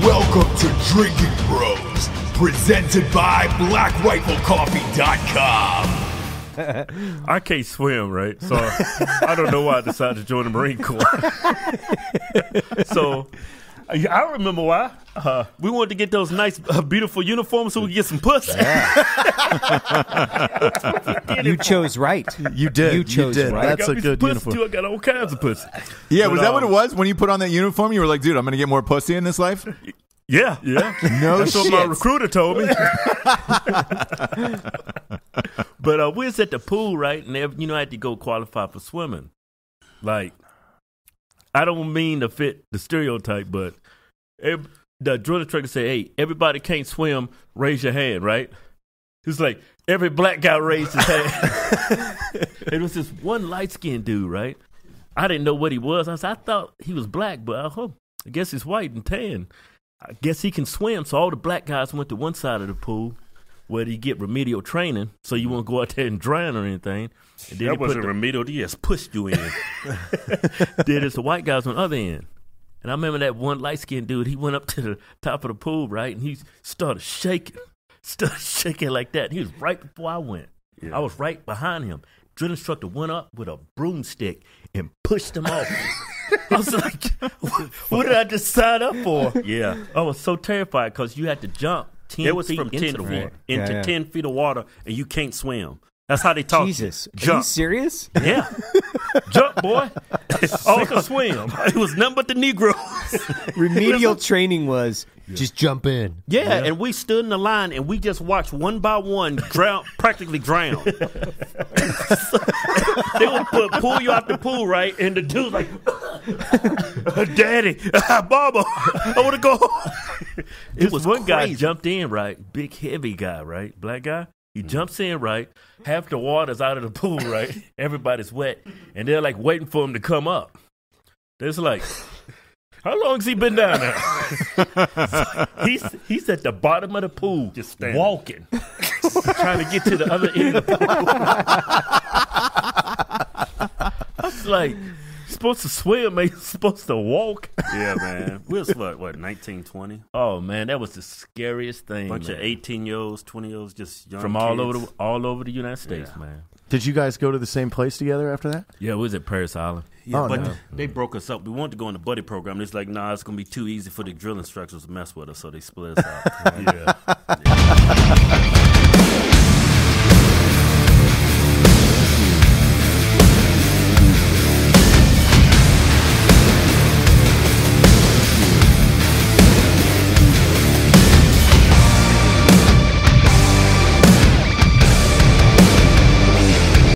Welcome to Drinking Bros, presented by BlackRifleCoffee.com. I can't swim, right? So I don't know why I decided to join the Marine Corps. So I remember why. We wanted to get those nice, beautiful uniforms so we could get some pussy. You chose right. You did. You chose right. That's a good uniform. Too. I got all kinds of pussy. Yeah, was that what it was? When you put on that uniform, you were like, dude, I'm going to get more pussy in this life? Yeah. No That's shit. what my recruiter told me. But we was at the pool, right? And I had to go qualify for swimming. Like, I don't mean to fit the stereotype, but the drill instructor said, hey, everybody can't swim, raise your hand, right? It's like every black guy raised his hand. It was this one light-skinned dude, right? I didn't know what he was. I thought he was black, but I guess he's white and tan. I guess he can swim. So all the black guys went to one side of the pool where you get remedial training, so you won't go out there and drown or anything. And then that wasn't remedial. He just pushed you in. Then it's the white guys on the other end. And I remember that one light-skinned dude, he went up to the top of the pool, right? And he started shaking like that. He was right before I went. Yeah. I was right behind him. Drill instructor went up with a broomstick and pushed him off. I was like, what did I just sign up for? Yeah. I was so terrified because you had to jump 10 it was feet from into 10 the feet water. into 10 feet of water, and you can't swim. That's how they taught Jesus. you. Jump. Are you serious? Yeah. Jump, boy. All can swim. It was nothing but the Negroes. Remedial training was just jump in. Yeah, and we stood in the line, and we just watched one by one practically drown. They would pull you out the pool, right? And the dude's like, Daddy, Mama, I want to go home. It was one guy jumped in, right? Big, heavy guy, right? Black guy. He jumps in, right? Half the water's out of the pool, right? Everybody's wet. And they're like waiting for him to come up. It's like, how long has he been down there? So he's at the bottom of the pool, just walking, trying to get to the other end of the pool. I was like, you're supposed to swim, man. You're supposed to walk. Yeah, man. We was, what, 19, 20? Oh, man, that was the scariest thing. Bunch of 18-year-olds, 20-year-olds, just young from kids. all over the United States, man. Did you guys go to the same place together after that? Yeah, we was at Paris Island. Yeah, but no. they broke us up. We wanted to go in the buddy program. It's like, nah, it's going to be too easy for the drill instructors to mess with us, so they split us out. Yeah.